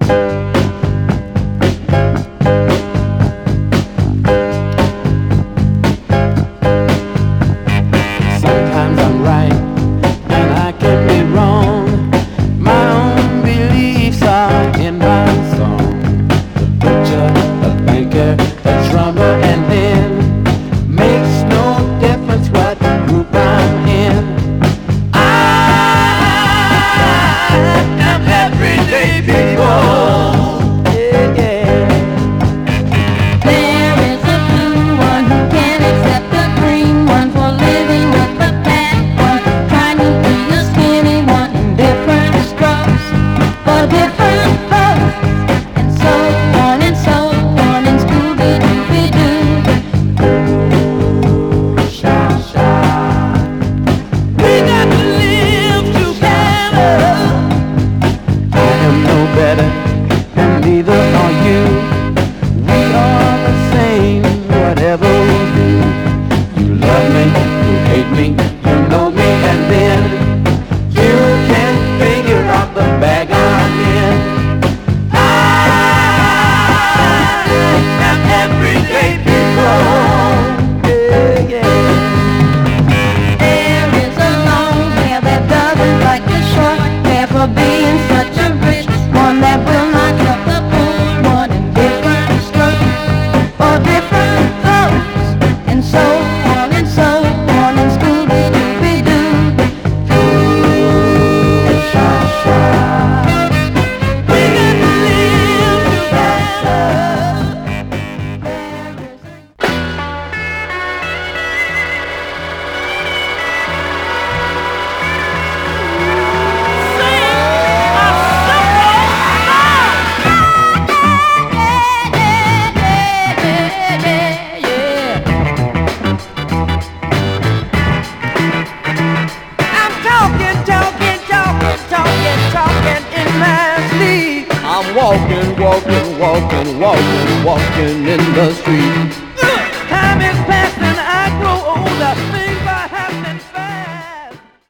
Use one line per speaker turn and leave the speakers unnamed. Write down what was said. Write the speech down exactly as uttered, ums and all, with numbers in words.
Sometimes I'm right and I can be wrong. My own beliefs are in my song. The butcher, the banker, the drummer, and then makes no difference what group I'm in. I am everyday people. Yeah, yeah.
There is a blue one who can't accept the green one, for living with the fat one, trying to be a skinny one, in different strokes for different folks, and so on and so on, and Scooby-Dooby-Doo.
Sha, sha. We got to live together. I am no better, and neither are you. We are the same, whatever we do. You love me, you hate me, you know me, and then you can figure out the bag I'm in. I am everyday people. Yeah, yeah.
There is a long hair that doesn't like the short hair, for being such a rich one that will not help the poor one, in different strokes for different folks, and so on and so on, and Scooby-Dooby-Doo.
Sha, sha. We got to live together. I'm talking, talking, talking, talking, talking in my sleep. I'm walking, walking, walking, walking, walking in the street.